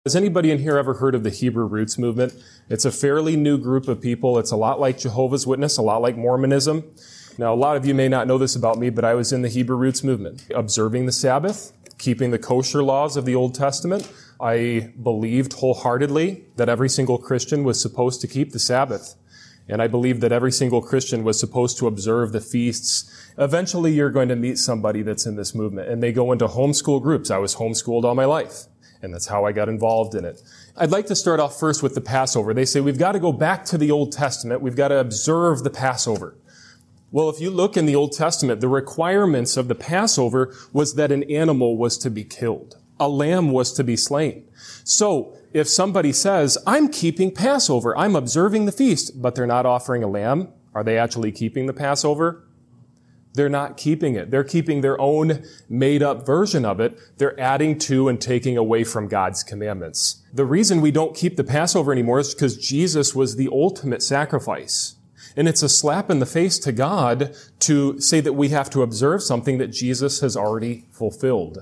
Has anybody in here ever heard of the Hebrew Roots movement? It's a fairly new group of people. It's a lot like Jehovah's Witness, a lot like Mormonism. Now, a lot of you may not know this about me, but I was in the Hebrew Roots movement, observing the Sabbath, keeping the kosher laws of the Old Testament. I believed wholeheartedly that every single Christian was supposed to keep the Sabbath. And I believed that every single Christian was supposed to observe the feasts. Eventually, you're going to meet somebody that's in this movement, and they go into homeschool groups. I was homeschooled all my life, and that's how I got involved in it. I'd like to start off first with the Passover. They say we've got to go back to the Old Testament. We've got to observe the Passover. Well, if you look in the Old Testament, the requirements of the Passover was that an animal was to be killed. A lamb was to be slain. So, if somebody says, I'm keeping Passover, I'm observing the feast, but they're not offering a lamb, are they actually keeping the Passover? They're not keeping it. They're keeping their own made-up version of it. They're adding to and taking away from God's commandments. The reason we don't keep the Passover anymore is because Jesus was the ultimate sacrifice. And it's a slap in the face to God to say that we have to observe something that Jesus has already fulfilled.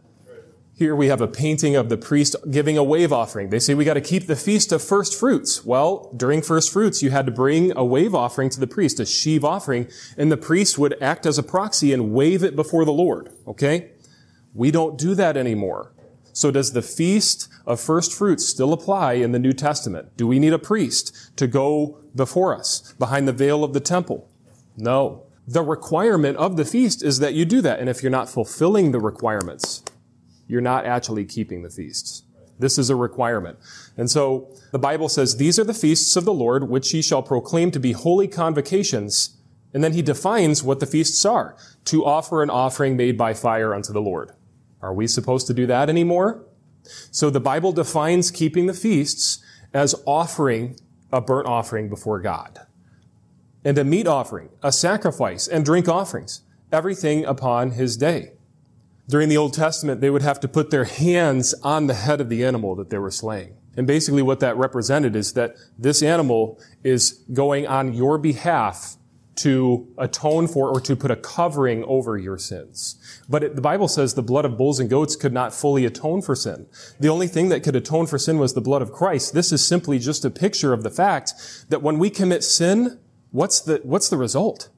Here we have a painting of the priest giving a wave offering. They say we got to keep the feast of first fruits. Well, during first fruits, you had to bring a wave offering to the priest, a sheave offering, and the priest would act as a proxy and wave it before the Lord. Okay? We don't do that anymore. So does the feast of first fruits still apply in the New Testament? Do we need a priest to go before us behind the veil of the temple? No. The requirement of the feast is that you do that. And if you're not fulfilling the requirements, you're not actually keeping the feasts. This is a requirement. And so the Bible says, these are the feasts of the Lord, which ye shall proclaim to be holy convocations. And then he defines what the feasts are: to offer an offering made by fire unto the Lord. Are we supposed to do that anymore? So the Bible defines keeping the feasts as offering a burnt offering before God, and a meat offering, a sacrifice, and drink offerings, everything upon his day. During the Old Testament, they would have to put their hands on the head of the animal that they were slaying. And basically what that represented is that this animal is going on your behalf to atone for or to put a covering over your sins. But the Bible says the blood of bulls and goats could not fully atone for sin. The only thing that could atone for sin was the blood of Christ. This is simply just a picture of the fact that when we commit sin, what's the result?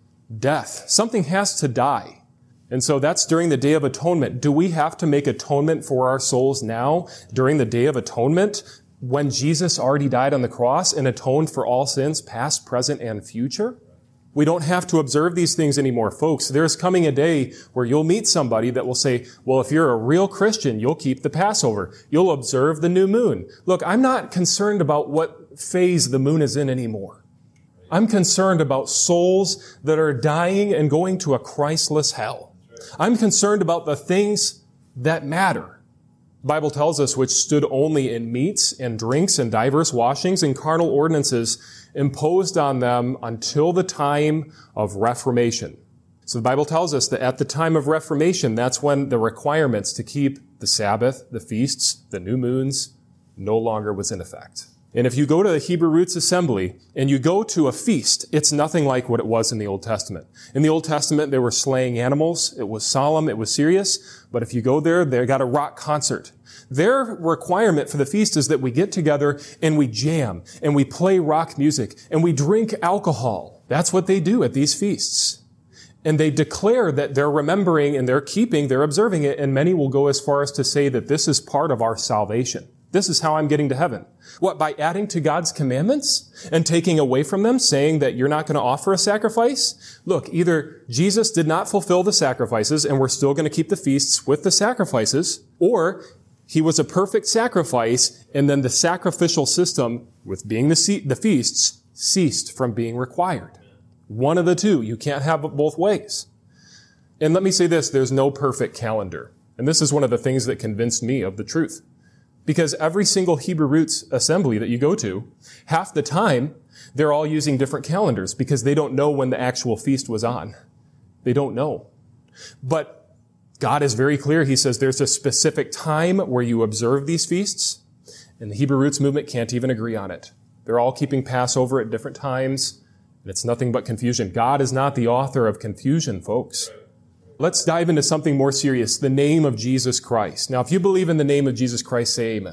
Death. Something has to die. And so that's during the Day of Atonement. Do we have to make atonement for our souls now during the Day of Atonement when Jesus already died on the cross and atoned for all sins, past, present, and future? We don't have to observe these things anymore, folks. There's coming a day where you'll meet somebody that will say, well, if you're a real Christian, you'll keep the Passover. You'll observe the new moon. Look, I'm not concerned about what phase the moon is in anymore. I'm concerned about souls that are dying and going to a Christless hell. I'm concerned about the things that matter. The Bible tells us, which stood only in meats and drinks and diverse washings and carnal ordinances imposed on them until the time of Reformation. So the Bible tells us that at the time of Reformation, that's when the requirements to keep the Sabbath, the feasts, the new moons, no longer was in effect. And if you go to the Hebrew Roots Assembly and you go to a feast, it's nothing like what it was in the Old Testament. In the Old Testament, they were slaying animals. It was solemn. It was serious. But if you go there, they got a rock concert. Their requirement for the feast is that we get together and we jam and we play rock music and we drink alcohol. That's what they do at these feasts. And they declare that they're remembering and they're keeping, they're observing it. And many will go as far as to say that this is part of our salvation. This is how I'm getting to heaven. What, by adding to God's commandments and taking away from them, saying that you're not going to offer a sacrifice? Look, either Jesus did not fulfill the sacrifices and we're still going to keep the feasts with the sacrifices, or he was a perfect sacrifice and then the sacrificial system, with being the feasts, ceased from being required. One of the two. You can't have it both ways. And let me say this, there's no perfect calendar. And this is one of the things that convinced me of the truth. Because every single Hebrew Roots assembly that you go to, half the time, they're all using different calendars because they don't know when the actual feast was on. They don't know. But God is very clear. He says there's a specific time where you observe these feasts, and the Hebrew Roots movement can't even agree on it. They're all keeping Passover at different times, and it's nothing but confusion. God is not the author of confusion, folks. Let's dive into something more serious, the name of Jesus Christ. Now, if you believe in the name of Jesus Christ, say amen.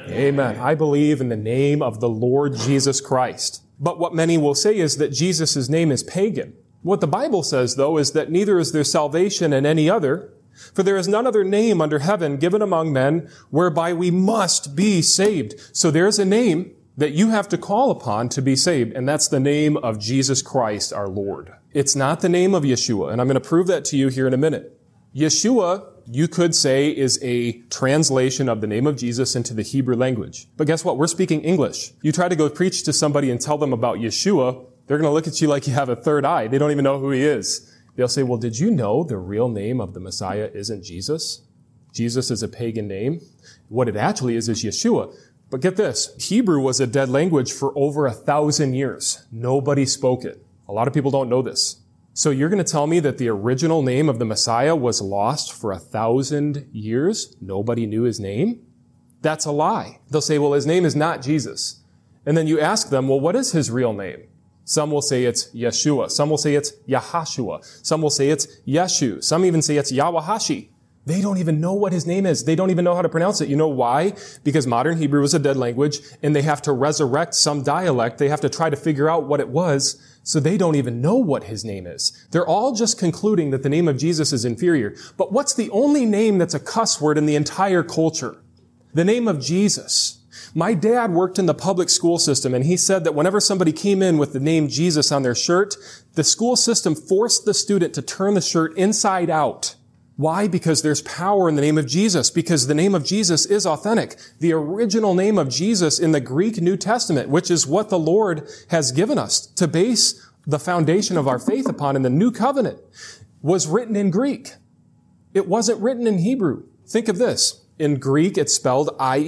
Amen. I believe in the name of the Lord Jesus Christ. But what many will say is that Jesus' name is pagan. What the Bible says, though, is that neither is there salvation in any other, for there is none other name under heaven given among men whereby we must be saved. So there's a name that you have to call upon to be saved, and that's the name of Jesus Christ, our Lord. It's not the name of Yeshua, and I'm going to prove that to you here in a minute. Yeshua, you could say, is a translation of the name of Jesus into the Hebrew language. But guess what? We're speaking English. You try to go preach to somebody and tell them about Yeshua, they're going to look at you like you have a third eye. They don't even know who he is. They'll say, well, did you know the real name of the Messiah isn't Jesus? Jesus is a pagan name. What it actually is Yeshua. But get this, Hebrew was a dead language for over 1,000 years. Nobody spoke it. A lot of people don't know this. So you're going to tell me that the original name of the Messiah was lost for 1,000 years? Nobody knew his name? That's a lie. They'll say, well, his name is not Jesus. And then you ask them, well, what is his real name? Some will say it's Yeshua. Some will say it's Yahashua. Some will say it's Yeshu. Some even say it's Yawahashi. They don't even know what his name is. They don't even know how to pronounce it. You know why? Because modern Hebrew is a dead language, and they have to resurrect some dialect. They have to try to figure out what it was, so they don't even know what his name is. They're all just concluding that the name of Jesus is inferior. But what's the only name that's a cuss word in the entire culture? The name of Jesus. My dad worked in the public school system, and he said that whenever somebody came in with the name Jesus on their shirt, the school system forced the student to turn the shirt inside out. Why? Because there's power in the name of Jesus, because the name of Jesus is authentic. The original name of Jesus in the Greek New Testament, which is what the Lord has given us to base the foundation of our faith upon in the New Covenant, was written in Greek. It wasn't written in Hebrew. Think of this. In Greek, it's spelled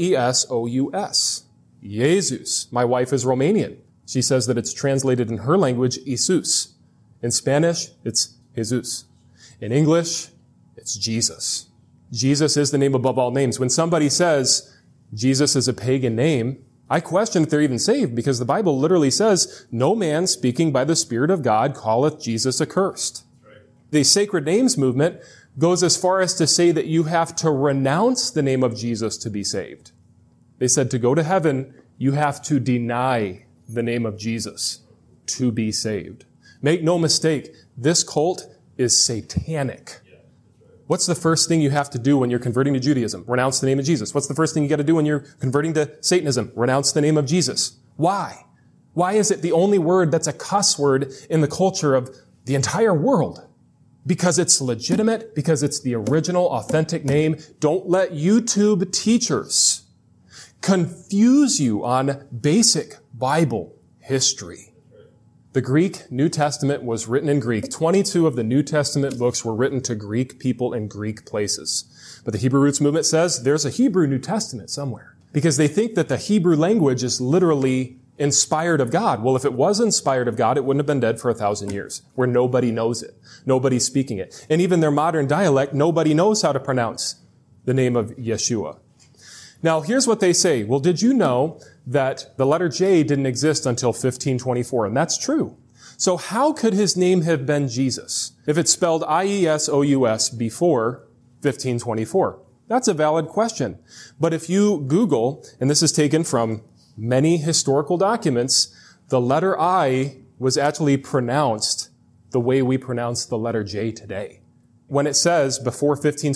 I-E-S-O-U-S. Jesus. My wife is Romanian. She says that it's translated in her language, Jesus. In Spanish, it's Jesus. In English, it's Jesus. Jesus is the name above all names. When somebody says Jesus is a pagan name, I question if they're even saved, because the Bible literally says, no man speaking by the Spirit of God calleth Jesus accursed. Right. The Sacred Names movement goes as far as to say that you have to renounce the name of Jesus to be saved. They said to go to heaven, you have to deny the name of Jesus to be saved. Make no mistake, this cult is satanic. What's the first thing you have to do when you're converting to Judaism? Renounce the name of Jesus. What's the first thing you got to do when you're converting to Satanism? Renounce the name of Jesus. Why? Why is it the only word that's a cuss word in the culture of the entire world? Because it's legitimate, because it's the original, authentic name. Don't let YouTube teachers confuse you on basic Bible history. The Greek New Testament was written in Greek. 22 of the New Testament books were written to Greek people in Greek places. But the Hebrew Roots movement says there's a Hebrew New Testament somewhere, because they think that the Hebrew language is literally inspired of God. Well, if it was inspired of God, it wouldn't have been dead for 1,000 years, where nobody knows it. Nobody's speaking it. And even their modern dialect, nobody knows how to pronounce the name of Yeshua. Now, here's what they say. Well, did you know that the letter J didn't exist until 1524? And that's true. So how could his name have been Jesus if it's spelled I-E-S-O-U-S before 1524? That's a valid question. But if you Google, and this is taken from many historical documents, the letter I was actually pronounced the way we pronounce the letter J today. When it says before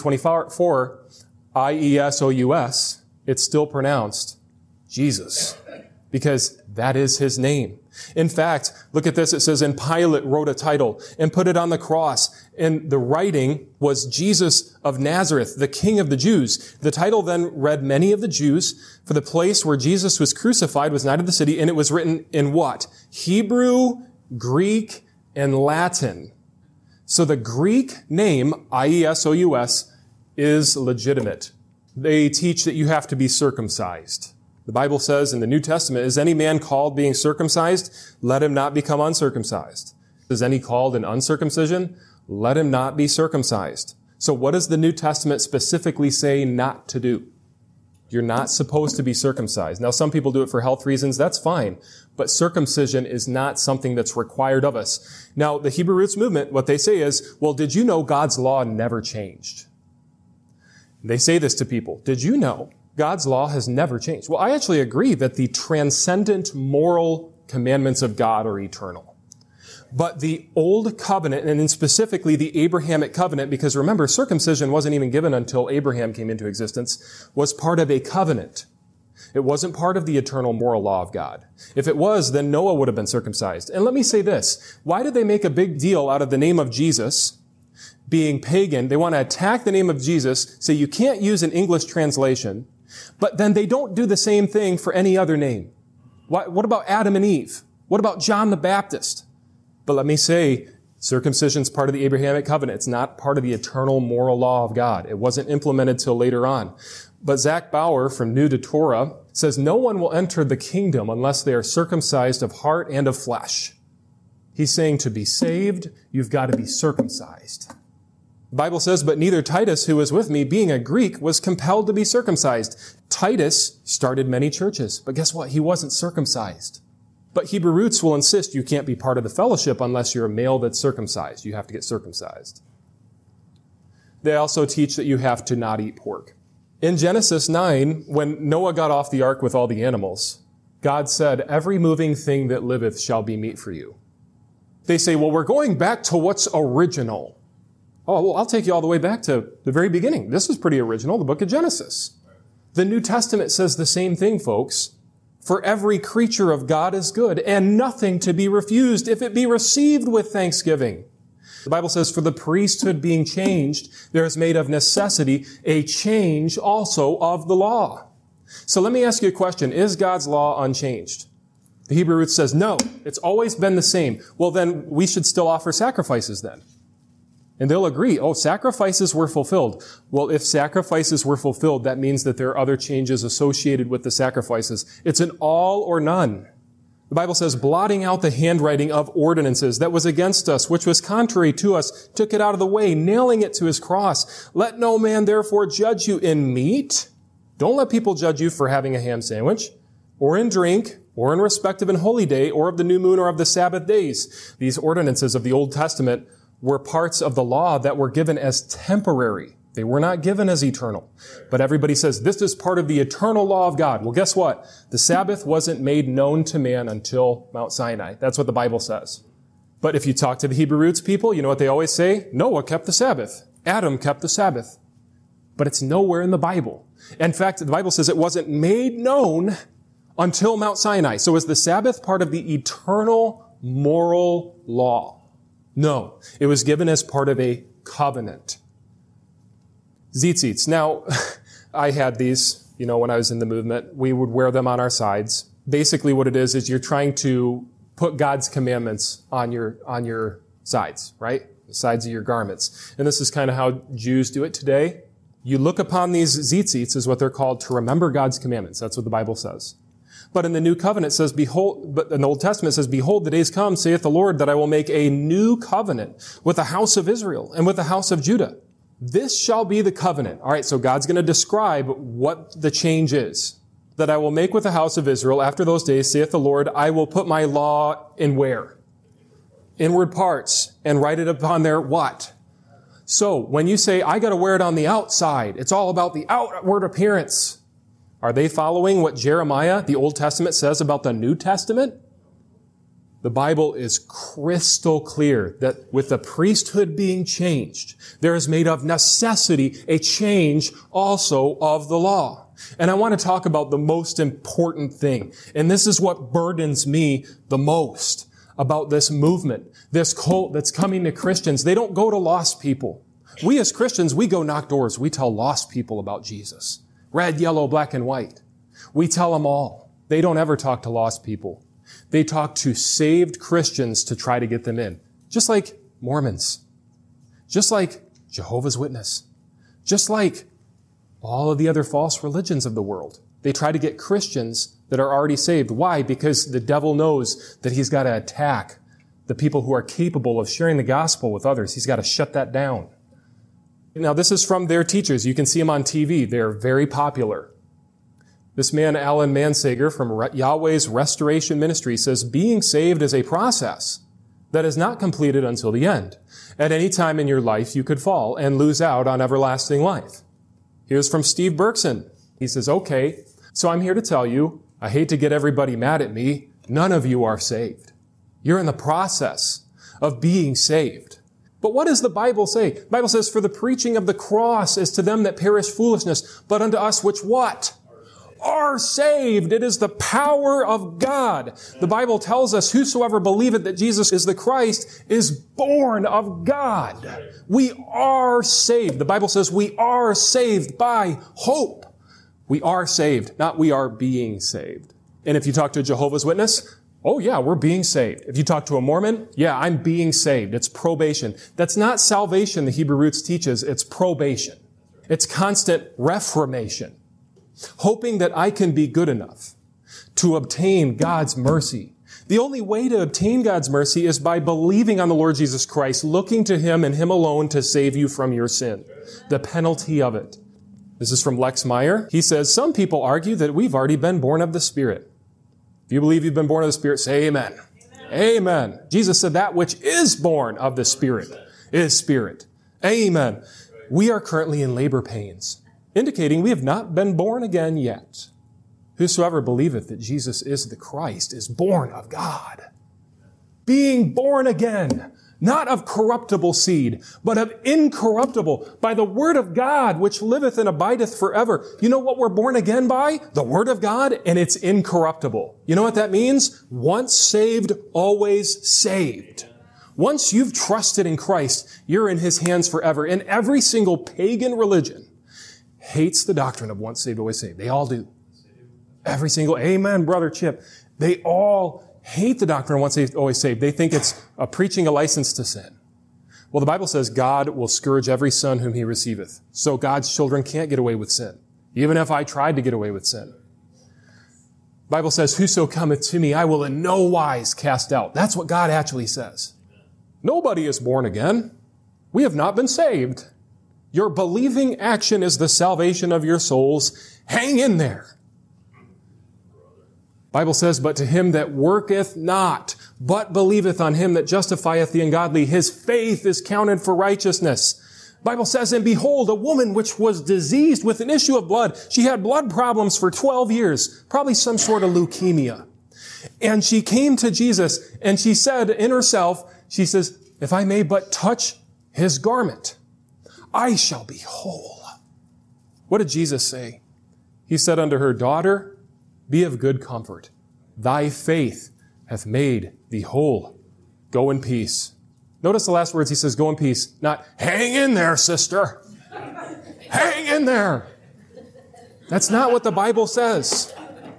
1524, I-E-S-O-U-S, it's still pronounced Jesus, because that is his name. In fact, look at this. It says, and Pilate wrote a title and put it on the cross. And the writing was Jesus of Nazareth, the King of the Jews. The title then read many of the Jews, for the place where Jesus was crucified was nigh to the city. And it was written in what? Hebrew, Greek, and Latin. So the Greek name, I-E-S-O-U-S, is legitimate. They teach that you have to be circumcised. The Bible says in the New Testament, is any man called being circumcised? Let him not become uncircumcised. Is any called in uncircumcision? Let him not be circumcised. So what does the New Testament specifically say not to do? You're not supposed to be circumcised. Now, some people do it for health reasons. That's fine. But circumcision is not something that's required of us. Now, the Hebrew Roots movement, what they say is, well, did you know God's law never changed? They say this to people. Did you know God's law has never changed. Well, I actually agree that the transcendent moral commandments of God are eternal. But the Old Covenant, and specifically the Abrahamic covenant, because remember, circumcision wasn't even given until Abraham came into existence, was part of a covenant. It wasn't part of the eternal moral law of God. If it was, then Noah would have been circumcised. And let me say this. Why did they make a big deal out of the name of Jesus being pagan? They want to attack the name of Jesus, say you can't use an English translation, but then they don't do the same thing for any other name. What about Adam and Eve? What about John the Baptist? But let me say, circumcision is part of the Abrahamic covenant. It's not part of the eternal moral law of God. It wasn't implemented till later on. But Zach Bauer from New to Torah says, no one will enter the kingdom unless they are circumcised of heart and of flesh. He's saying to be saved, you've got to be circumcised. The Bible says, but neither Titus, who was with me, being a Greek, was compelled to be circumcised. Titus started many churches, but guess what? He wasn't circumcised. But Hebrew Roots will insist you can't be part of the fellowship unless you're a male that's circumcised. You have to get circumcised. They also teach that you have to not eat pork. In Genesis 9, when Noah got off the ark with all the animals, God said, every moving thing that liveth shall be meat for you. They say, well, we're going back to what's original. Oh, well, I'll take you all the way back to the very beginning. This is pretty original, the book of Genesis. The New Testament says the same thing, folks. For every creature of God is good, and nothing to be refused if it be received with thanksgiving. The Bible says, for the priesthood being changed, there is made of necessity a change also of the law. So let me ask you a question. Is God's law unchanged? The Hebrew Roots says, no, it's always been the same. Well, then we should still offer sacrifices then. And they'll agree, oh, sacrifices were fulfilled. Well, if sacrifices were fulfilled, that means that there are other changes associated with the sacrifices. It's an all or none. The Bible says, blotting out the handwriting of ordinances that was against us, which was contrary to us, took it out of the way, nailing it to his cross. Let no man therefore judge you in meat. Don't let people judge you for having a ham sandwich, or in drink, or in respect of an holy day, or of the new moon, or of the Sabbath days. These ordinances of the Old Testament were parts of the law that were given as temporary. They were not given as eternal. But everybody says, this is part of the eternal law of God. Well, guess what? The Sabbath wasn't made known to man until Mount Sinai. That's what the Bible says. But if you talk to the Hebrew Roots people, you know what they always say? Noah kept the Sabbath. Adam kept the Sabbath. But it's nowhere in the Bible. In fact, the Bible says it wasn't made known until Mount Sinai. So is the Sabbath part of the eternal moral law? No. It was given as part of a covenant. Tzitzits. Now, I had these, when I was in the movement. We would wear them on our sides. Basically what it is you're trying to put God's commandments on your sides, right? The sides of your garments. And this is kind of how Jews do it today. You look upon these tzitzits, is what they're called, to remember God's commandments. That's what the Bible says. But in the New Covenant it says, but in the Old Testament it says, behold, the days come, saith the Lord, that I will make a new covenant with the house of Israel and with the house of Judah. This shall be the covenant. All right, so God's going to describe what the change is. That I will make with the house of Israel after those days, saith the Lord, I will put my law in where? Inward parts, and write it upon their what? So, when you say, I got to wear it on the outside, it's all about the outward appearance. Are they following what Jeremiah, the Old Testament, says about the New Testament? The Bible is crystal clear that with the priesthood being changed, there is made of necessity a change also of the law. And I want to talk about the most important thing. And this is what burdens me the most about this movement, this cult that's coming to Christians. They don't go to lost people. We as Christians, we go knock doors. We tell lost people about Jesus. Red, yellow, black, and white. We tell them all. They don't ever talk to lost people. They talk to saved Christians to try to get them in. Just like Mormons. Just like Jehovah's Witness. Just like all of the other false religions of the world. They try to get Christians that are already saved. Why? Because the devil knows that he's got to attack the people who are capable of sharing the gospel with others. He's got to shut that down. Now, this is from their teachers. You can see them on TV. They're very popular. This man, Alan Mansager from Yahweh's Restoration Ministry, says, being saved is a process that is not completed until the end. At any time in your life, you could fall and lose out on everlasting life. Here's from Steve Berkson. He says, okay, so I'm here to tell you, I hate to get everybody mad at me, none of you are saved. You're in the process of being saved. But what does the Bible say? The Bible says, for the preaching of the cross is to them that perish foolishness, but unto us which what? Are saved. It is the power of God. The Bible tells us, whosoever believeth that Jesus is the Christ is born of God. We are saved. The Bible says we are saved by hope. We are saved, not we are being saved. And if you talk to a Jehovah's Witness, oh yeah, we're being saved. If you talk to a Mormon, yeah, I'm being saved. It's probation. That's not salvation, the Hebrew roots teaches. It's probation. It's constant reformation. Hoping that I can be good enough to obtain God's mercy. The only way to obtain God's mercy is by believing on the Lord Jesus Christ, looking to Him and Him alone to save you from your sin. The penalty of it. This is from Lex Meyer. He says, some people argue that we've already been born of the Spirit. If you believe you've been born of the Spirit, say amen. Amen. Jesus said that which is born of the Spirit is Spirit. Amen. We are currently in labor pains, indicating we have not been born again yet. Whosoever believeth that Jesus is the Christ is born of God. Being born again, not of corruptible seed, but of incorruptible, by the word of God, which liveth and abideth forever. You know what we're born again by? The word of God, and it's incorruptible. You know what that means? Once saved, always saved. Once you've trusted in Christ, you're in His hands forever. And every single pagan religion hates the doctrine of once saved, always saved. They all do. Every single, amen, Brother Chip. They all hate the doctrine of once saved, always saved. They think it's preaching a license to sin. Well, the Bible says God will scourge every son whom He receiveth. So God's children can't get away with sin, even if I tried to get away with sin. The Bible says, whoso cometh to me, I will in no wise cast out. That's what God actually says. Nobody is born again. We have not been saved. Your believing action is the salvation of your souls. Hang in there. Bible says, but to him that worketh not, but believeth on Him that justifieth the ungodly, his faith is counted for righteousness. Bible says, and behold, a woman which was diseased with an issue of blood. She had blood problems for 12 years, probably some sort of leukemia. And she came to Jesus and she said in herself, she says, if I may but touch His garment, I shall be whole. What did Jesus say? He said unto her, daughter, be of good comfort. Thy faith hath made thee whole. Go in peace. Notice the last words. He says, go in peace. Not, hang in there, sister. Hang in there. That's not what the Bible says.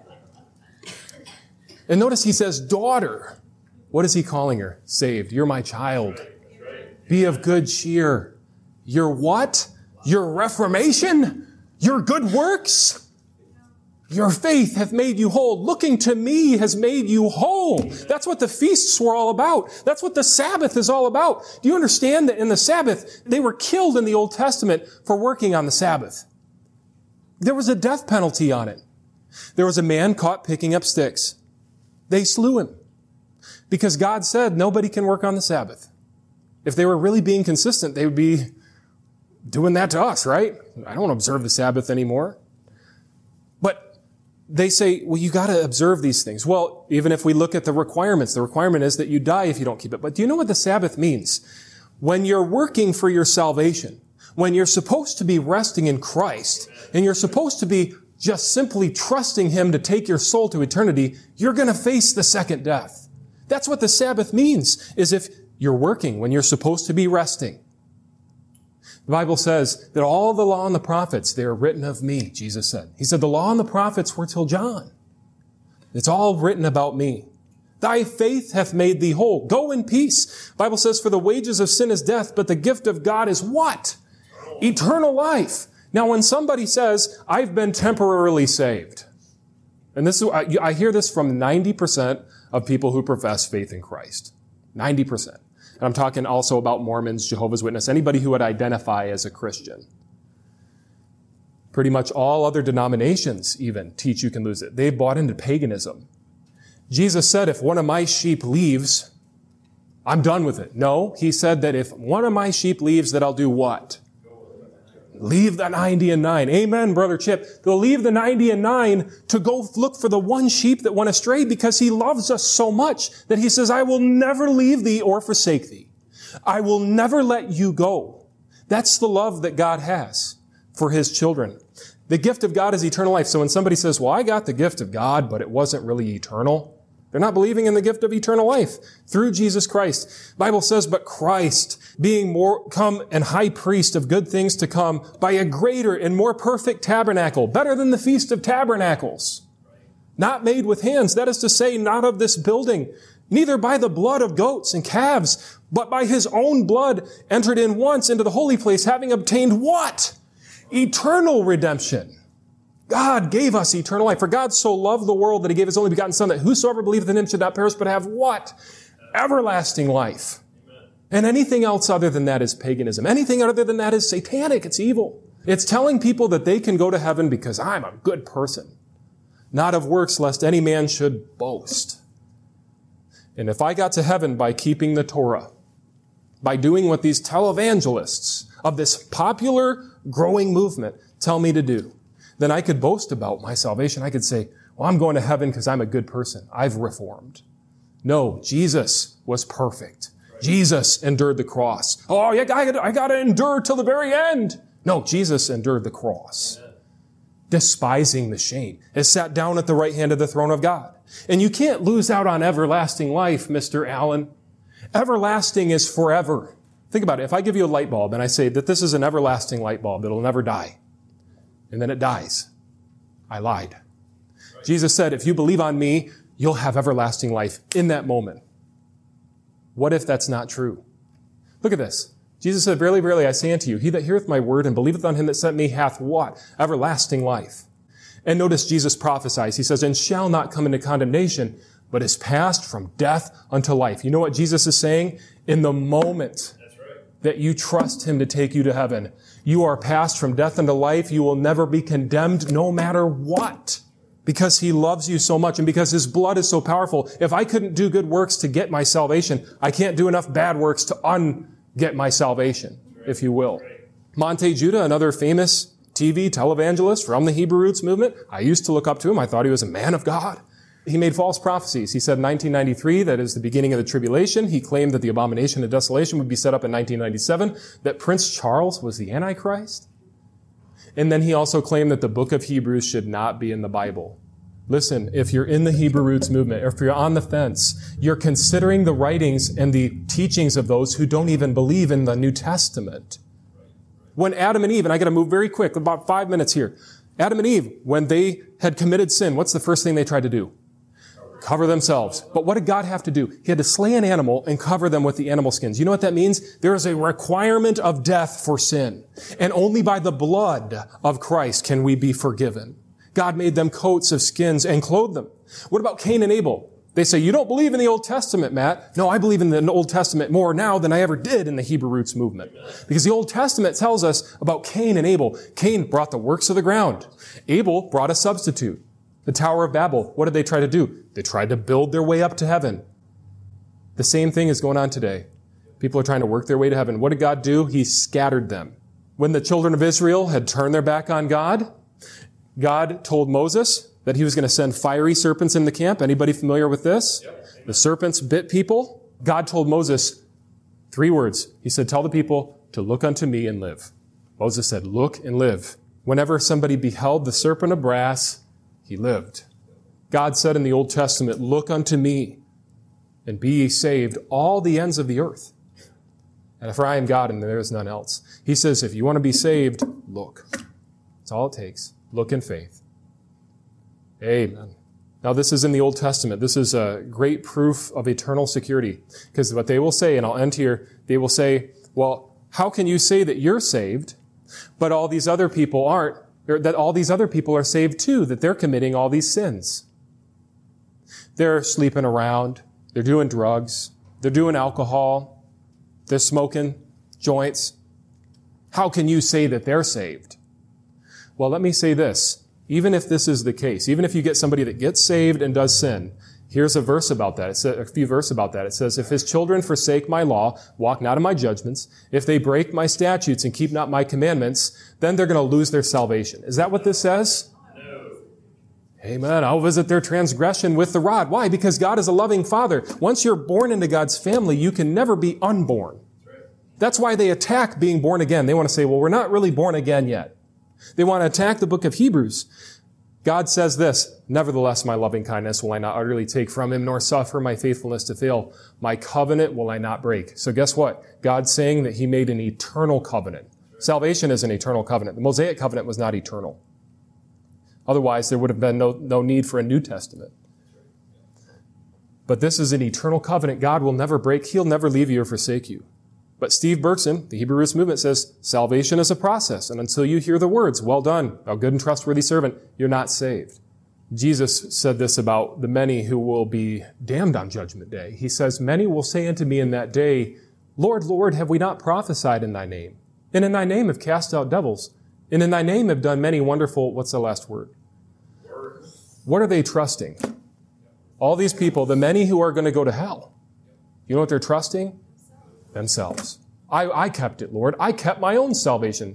And notice He says, daughter. What is He calling her? Saved. You're my child. Be of good cheer. Your what? Your reformation? Your good works? Your faith hath made you whole. Looking to me has made you whole. That's what the feasts were all about. That's what the Sabbath is all about. Do you understand that in the Sabbath, they were killed in the Old Testament for working on the Sabbath? There was a death penalty on it. There was a man caught picking up sticks. They slew him because God said nobody can work on the Sabbath. If they were really being consistent, they would be doing that to us, right? I don't observe the Sabbath anymore. But they say, well, you got to observe these things. Well, even if we look at the requirements, the requirement is that you die if you don't keep it. But do you know what the Sabbath means? When you're working for your salvation, when you're supposed to be resting in Christ, and you're supposed to be just simply trusting Him to take your soul to eternity, you're going to face the second death. That's what the Sabbath means, is if you're working when you're supposed to be resting. The Bible says that all the law and the prophets, they are written of me, Jesus said. He said the law and the prophets were till John. It's all written about me. Thy faith hath made thee whole. Go in peace. The Bible says, for the wages of sin is death, but the gift of God is what? Eternal life. Now, when somebody says, I've been temporarily saved, and this is, I hear this from 90% of people who profess faith in Christ. 90%. And I'm talking also about Mormons, Jehovah's Witness, anybody who would identify as a Christian. Pretty much all other denominations even teach you can lose it. They bought into paganism. Jesus said, if one of my sheep leaves, I'm done with it. No, He said that if one of my sheep leaves, that I'll do what? leave the 99. Amen, Brother Chip. They'll leave the 99 to go look for the one sheep that went astray because he loves us so much that he says, I will never leave thee or forsake thee. I will never let you go. That's the love that God has for his children. The gift of God is eternal life. So when somebody says, well, I got the gift of God, but it wasn't really eternal, they're not believing in the gift of eternal life through Jesus Christ. The Bible says, but Christ, being come and high priest of good things to come, by a greater and more perfect tabernacle, better than the Feast of Tabernacles, not made with hands, that is to say, not of this building, neither by the blood of goats and calves, but by his own blood entered in once into the holy place, having obtained what? Eternal redemption. God gave us eternal life. For God so loved the world that he gave his only begotten Son, that whosoever believeth in him should not perish, but have what? Everlasting life. Amen. And anything else other than that is paganism. Anything other than that is satanic. It's evil. It's telling people that they can go to heaven because I'm a good person, not of works, lest any man should boast. And if I got to heaven by keeping the Torah, by doing what these televangelists of this popular growing movement tell me to do, then I could boast about my salvation. I could say, well, I'm going to heaven because I'm a good person. I've reformed. No, Jesus was perfect. Right. Jesus endured the cross. Oh, yeah, I got to endure till the very end. No, Jesus endured the cross. Amen. Despising the shame, is sat down at the right hand of the throne of God. And you can't lose out on everlasting life, Mr. Allen. Everlasting is forever. Think about it. If I give you a light bulb and I say that this is an everlasting light bulb, it'll never die, and then it dies, I lied. Right. Jesus said, if you believe on me, you'll have everlasting life in that moment. What if that's not true? Look at this. Jesus said, verily, verily, I say unto you, he that heareth my word and believeth on him that sent me hath what? Everlasting life. And notice Jesus prophesies. He says, and shall not come into condemnation, but is passed from death unto life. You know what Jesus is saying? In the moment that you trust him to take you to heaven, you are passed from death unto life. You will never be condemned no matter what, because he loves you so much and because his blood is so powerful. If I couldn't do good works to get my salvation, I can't do enough bad works to get my salvation, if you will. Monte Judah, another famous televangelist from the Hebrew Roots movement. I used to look up to him. I thought he was a man of God. He made false prophecies. He said in 1993, that is the beginning of the tribulation. He claimed that the abomination of desolation would be set up in 1997, that Prince Charles was the Antichrist. And then he also claimed that the book of Hebrews should not be in the Bible. Listen, if you're in the Hebrew Roots movement, or if you're on the fence, you're considering the writings and the teachings of those who don't even believe in the New Testament. When Adam and Eve, and I got to move very quick, about 5 minutes here. Adam and Eve, when they had committed sin, what's the first thing they tried to do? Cover themselves. But what did God have to do? He had to slay an animal and cover them with the animal skins. You know what that means? There is a requirement of death for sin. And only by the blood of Christ can we be forgiven. God made them coats of skins and clothed them. What about Cain and Abel? They say, you don't believe in the Old Testament, Matt. No, I believe in the Old Testament more now than I ever did in the Hebrew Roots movement. Because the Old Testament tells us about Cain and Abel. Cain brought the works of the ground. Abel brought a substitute. The Tower of Babel, what did they try to do? They tried to build their way up to heaven. The same thing is going on today. People are trying to work their way to heaven. What did God do? He scattered them. When the children of Israel had turned their back on God, God told Moses that he was going to send fiery serpents in the camp. Anybody familiar with this? Yep. The serpents bit people. God told Moses 3 words. He said, tell the people to look unto me and live. Moses said, look and live. Whenever somebody beheld the serpent of brass, he lived. God said in the Old Testament, look unto me and be ye saved all the ends of the earth. And for I am God and there is none else. He says, if you want to be saved, look. That's all it takes. Look in faith. Amen. Now this is in the Old Testament. This is a great proof of eternal security. Because what they will say, and I'll end here, they will say, well, how can you say that you're saved, but all these other people aren't? That all these other people are saved too, that they're committing all these sins. They're sleeping around. They're doing drugs. They're doing alcohol. They're smoking joints. How can you say that they're saved? Well, let me say this. Even if this is the case, even if you get somebody that gets saved and does sin, Here's a verse about that. It's a few verses about that. It says, if his children forsake my law, walk not in my judgments, if they break my statutes and keep not my commandments, then they're going to lose their salvation. Is that what this says? No. Amen. I'll visit their transgression with the rod. Why? Because God is a loving Father. Once you're born into God's family, you can never be unborn. That's why they attack being born again. They want to say, well, we're not really born again yet. They want to attack the book of Hebrews. God says this, nevertheless, my loving kindness will I not utterly take from him, nor suffer my faithfulness to fail. My covenant will I not break. So guess what? God's saying that he made an eternal covenant. Salvation is an eternal covenant. The Mosaic covenant was not eternal. Otherwise, there would have been no need for a New Testament. But this is an eternal covenant. God will never break. He'll never leave you or forsake you. But Steve Berkson, the Hebrew Roots Movement, says salvation is a process, and until you hear the words, well done, thou good and trustworthy servant, you're not saved. Jesus said this about the many who will be damned on Judgment Day. He says, many will say unto me in that day, Lord, Lord, have we not prophesied in thy name? And in thy name have cast out devils? And in thy name have done many wonderful, what's the last word? Words. What are they trusting? All these people, the many who are going to go to hell. You know what they're trusting? Themselves. I kept it, Lord. I kept my own salvation.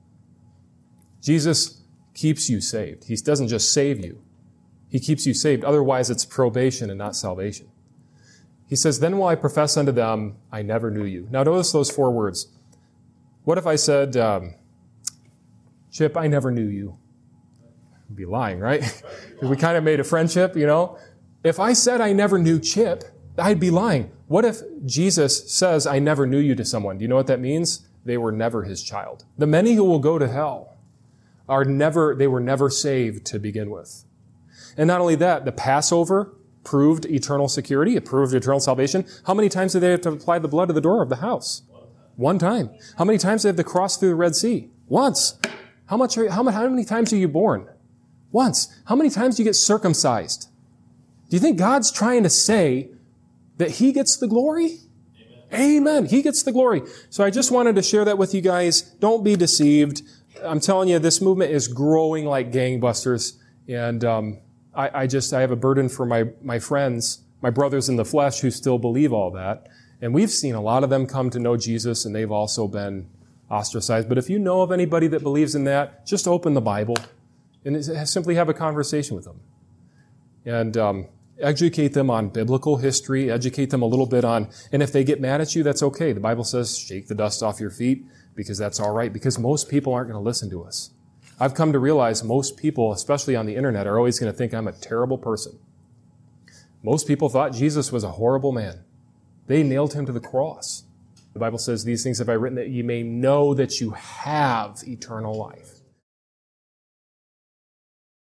Jesus keeps you saved. He doesn't just save you. He keeps you saved. Otherwise, it's probation and not salvation. He says, then will I profess unto them, I never knew you. Now notice those 4 words. What if I said, Chip, I never knew you? I'd be lying, right? We kind of made a friendship, you know. If I said I never knew Chip, I'd be lying. What if Jesus says, I never knew you to someone? Do you know what that means? They were never his child. The many who will go to hell they were never saved to begin with. And not only that, the Passover proved eternal security. It proved eternal salvation. How many times did they have to apply the blood to the door of the house? One time. How many times did they have to cross through the Red Sea? Once. How many times are you born? Once. How many times do you get circumcised? Do you think God's trying to say that he gets the glory? Amen. He gets the glory. So I just wanted to share that with you guys. Don't be deceived. I'm telling you, this movement is growing like gangbusters. And I have a burden for my friends, my brothers in the flesh who still believe all that. And we've seen a lot of them come to know Jesus, and they've also been ostracized. But if you know of anybody that believes in that, just open the Bible and simply have a conversation with them. And educate them on biblical history, educate them a little bit on, and if they get mad at you, that's okay. The Bible says, shake the dust off your feet, because that's all right, because most people aren't going to listen to us. I've come to realize most people, especially on the internet, are always going to think I'm a terrible person. Most people thought Jesus was a horrible man. They nailed him to the cross. The Bible says, these things have I written that ye may know that you have eternal life.